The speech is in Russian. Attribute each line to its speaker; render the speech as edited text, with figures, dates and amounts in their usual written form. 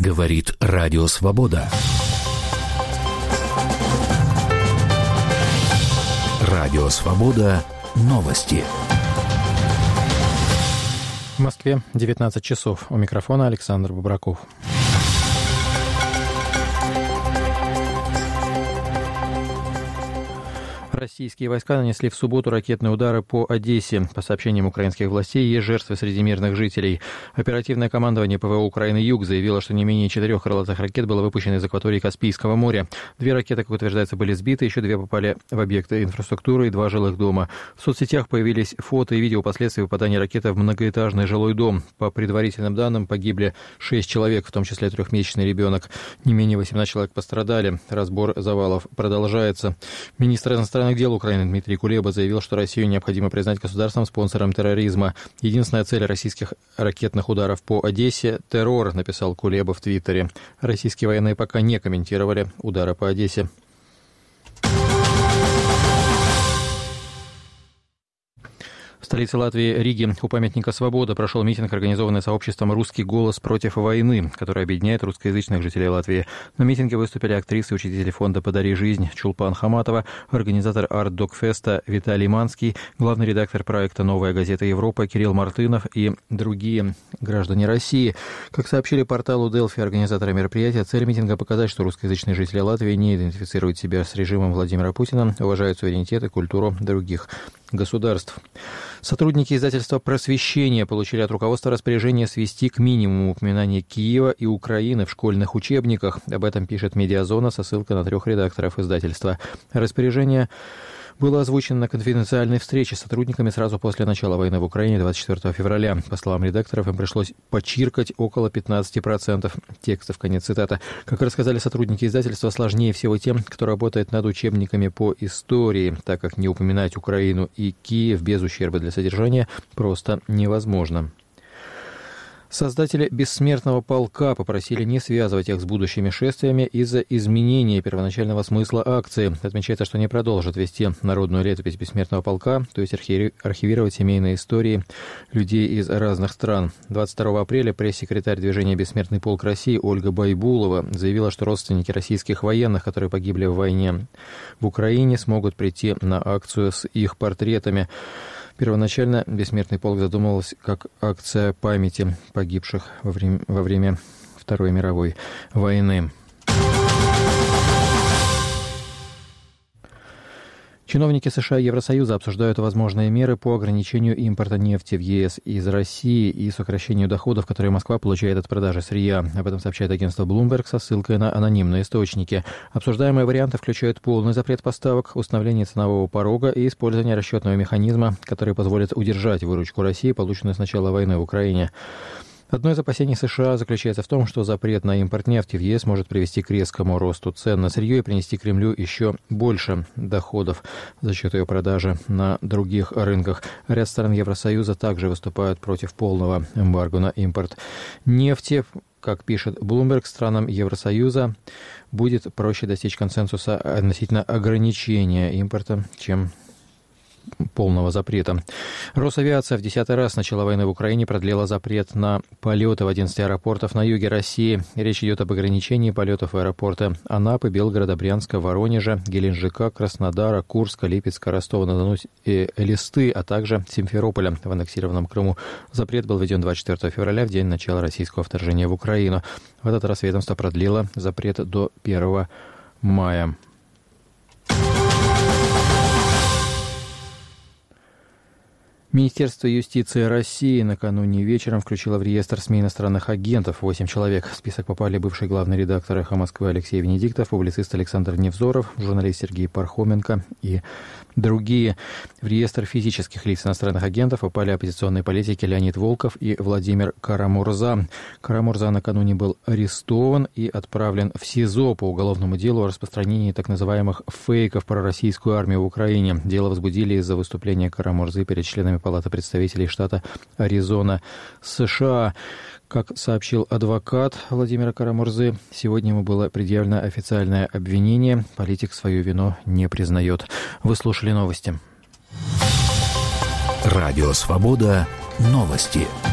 Speaker 1: Говорит Радио Свобода. Радио Свобода. Новости.
Speaker 2: В Москве 19 часов. У микрофона Александр Бубраков. Российские войска нанесли в субботу ракетные удары по Одессе. По сообщениям украинских властей, есть жертвы среди мирных жителей. Оперативное командование ПВО Украины «Юг» заявило, что не менее 4 крылатых ракет было выпущено из акватории Каспийского моря. 2 ракеты, как утверждается, были сбиты, еще 2 попали в объекты инфраструктуры и 2 жилых дома. В соцсетях появились фото и видео последствий попадания ракеты в многоэтажный жилой дом. По предварительным данным, погибли 6 человек, в том числе 3-месячный ребенок. Не менее 18 человек пострадали. Разбор завалов продолжается. Министр иностранных дел Украины Дмитрий Кулеба заявил, что Россию необходимо признать государством спонсором терроризма. Единственная цель российских ракетных ударов по Одессе – террор, написал Кулеба в Твиттере. Российские военные пока не комментировали удары по Одессе. В столице Латвии, Риге, у памятника «Свобода» прошел митинг, организованный сообществом «Русский голос против войны», который объединяет русскоязычных жителей Латвии. На митинге выступили актрисы и учредители фонда «Подари жизнь» Чулпан Хаматова, организатор арт-док-феста Виталий Манский, главный редактор проекта «Новая газета Европа» Кирилл Мартынов и другие граждане России. Как сообщили порталу Делфи организаторы мероприятия, цель митинга – показать, что русскоязычные жители Латвии не идентифицируют себя с режимом Владимира Путина, уважают суверенитет и культуру других государств. Сотрудники издательства «Просвещение» получили от руководства распоряжение свести к минимуму упоминания Киева и Украины в школьных учебниках. Об этом пишет «Медиазона» со ссылкой на 3 редакторов издательства. Распоряжение было озвучено на конфиденциальной встрече с сотрудниками сразу после начала войны в Украине 24 февраля. По словам редакторов, им пришлось почиркать около 15% текстов. Конец цитаты. Как рассказали сотрудники издательства, сложнее всего тем, кто работает над учебниками по истории, так как не упоминать Украину и Киев без ущерба для содержания просто невозможно. Создатели «Бессмертного полка» попросили не связывать их с будущими шествиями из-за изменения первоначального смысла акции. Отмечается, что они продолжат вести народную летопись «Бессмертного полка», то есть архивировать семейные истории людей из разных стран. 22 апреля пресс-секретарь движения «Бессмертный полк России» Ольга Байбулова заявила, что родственники российских военных, которые погибли в войне в Украине, смогут прийти на акцию с их портретами. Первоначально «Бессмертный полк» задумывался как акция памяти погибших во время Второй мировой войны. Чиновники США и Евросоюза обсуждают возможные меры по ограничению импорта нефти в ЕС из России и сокращению доходов, которые Москва получает от продажи сырья. Об этом сообщает агентство Bloomberg со ссылкой на анонимные источники. Обсуждаемые варианты включают полный запрет поставок, установление ценового порога и использование расчетного механизма, который позволит удержать выручку России, полученную с начала войны в Украине. Одно из опасений США заключается в том, что запрет на импорт нефти в ЕС может привести к резкому росту цен на сырье и принести Кремлю еще больше доходов за счет ее продажи на других рынках. Ряд стран Евросоюза также выступают против полного эмбарго на импорт нефти. Как пишет Bloomberg, странам Евросоюза будет проще достичь консенсуса относительно ограничения импорта, чем полного запрета. Росавиация в 10-й раз с начала войны в Украине продлила запрет на полеты в 11 аэропортов на юге России. Речь идет об ограничении полетов в аэропорты Анапы, Белгорода, Брянска, Воронежа, Геленджика, Краснодара, Курска, Липецка, Ростова-на-Дону и Элисты, а также Симферополя в аннексированном Крыму. Запрет был введен 24 февраля, в день начала российского вторжения в Украину. В этот раз ведомство продлило запрет до 1 мая. Министерство юстиции России накануне вечером включило в реестр СМИ иностранных агентов 8 человек. В список попали бывший главный редактор «Эхо Москвы» Алексей Венедиктов, публицист Александр Невзоров, журналист Сергей Пархоменко и другие. В реестр физических лиц иностранных агентов попали оппозиционные политики Леонид Волков и Владимир Карамурза. Карамурза накануне был арестован и отправлен в СИЗО по уголовному делу о распространении так называемых фейков про российскую армию в Украине. Дело возбудили из-за выступления Карамурзы перед членами Палаты представителей штата Аризона, США. Как сообщил адвокат Владимира Карамурзы, сегодня ему было предъявлено официальное обвинение. Политик свою вину не признает. Вы слушали новости.
Speaker 1: Радио «Свобода». Новости.